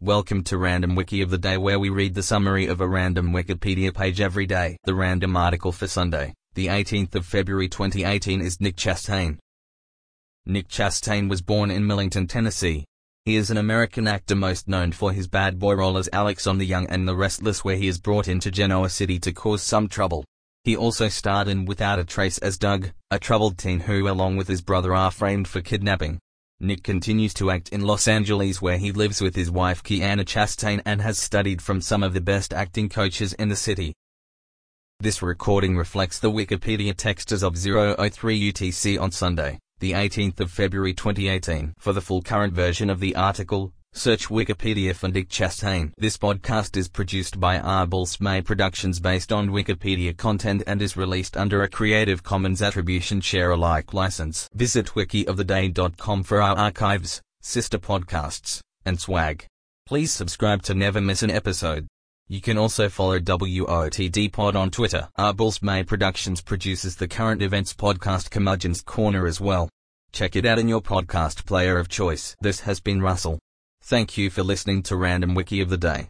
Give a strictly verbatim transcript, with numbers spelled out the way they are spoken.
Welcome to Random Wiki of the Day, where we read the summary of a random Wikipedia page every day. The random article for Sunday, the eighteenth of February twenty eighteen is Nick Chastain. Nick Chastain was born in Millington, Tennessee. He is an American actor most known for his bad boy role as Alex on The Young and the Restless, where he is brought into Genoa City to cause some trouble. He also starred in Without a Trace as Doug, a troubled teen who along with his brother are framed for kidnapping. Nick continues to act in Los Angeles, where he lives with his wife Kiana Chastain and has studied from some of the best acting coaches in the city. This recording reflects the Wikipedia text as of zero oh three U T C on Sunday, the eighteenth of February twenty eighteen. For the full current version of the article, search Wikipedia for Nick Chastain. This podcast is produced by Arbulsmay Productions based on Wikipedia content and is released under a Creative Commons Attribution Share Alike license. Visit wiki of the day dot com for our archives, sister podcasts, and swag. Please subscribe to never miss an episode. You can also follow W O T D Pod on Twitter. Arbulsmay Productions produces the current events podcast Curmudgeon's Corner as well. Check it out in your podcast player of choice. This has been Russell. Thank you for listening to Random Wiki of the Day.